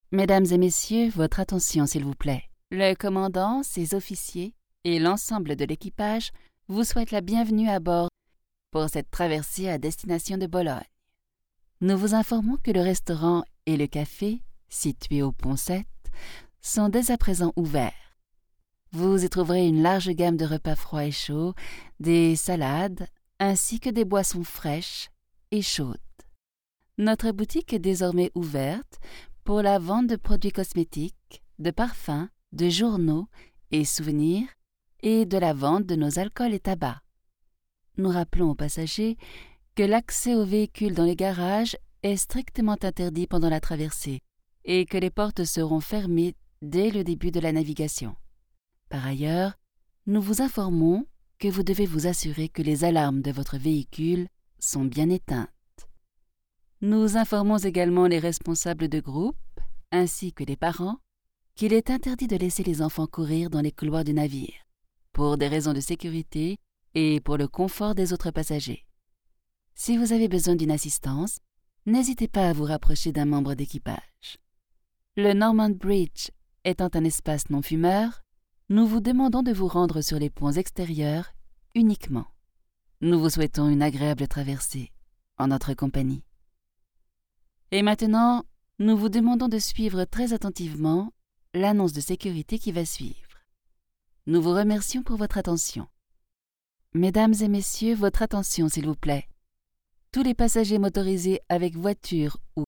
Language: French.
Mesdames et messieurs, votre attention s'il vous plaît. Le commandant, ses officiers et l'ensemble de l'équipage vous souhaitent la bienvenue à bord pour cette traversée à destination de Bologne. Nous vous informons que le restaurant et le café, situés au pont 7, sont dès à présent ouverts. Vous y trouverez une large gamme de repas froids et chauds, des salades, ainsi que des boissons fraîches et chaudes. Notre boutique est désormais ouverte pour la vente de produits cosmétiques, de parfums, de journaux et souvenirs et de la vente de nos alcools et tabacs. Nous rappelons aux passagers que l'accès aux véhicules dans les garages est strictement interdit pendant la traversée et que les portes seront fermées dès le début de la navigation. Par ailleurs, nous vous informons que vous devez vous assurer que les alarmes de votre véhicule sont bien éteintes. Nous informons également les responsables de groupe, ainsi que les parents, qu'il est interdit de laisser les enfants courir dans les couloirs du navire, pour des raisons de sécurité et pour le confort des autres passagers. Si vous avez besoin d'une assistance, n'hésitez pas à vous rapprocher d'un membre d'équipage. Le Normand Bridge étant un espace non-fumeur, nous vous demandons de vous rendre sur les ponts extérieurs uniquement. Nous vous souhaitons une agréable traversée en notre compagnie. Et maintenant, nous vous demandons de suivre très attentivement l'annonce de sécurité qui va suivre. Nous vous remercions pour votre attention. Mesdames et messieurs, votre attention s'il vous plaît. Tous les passagers motorisés avec voiture ou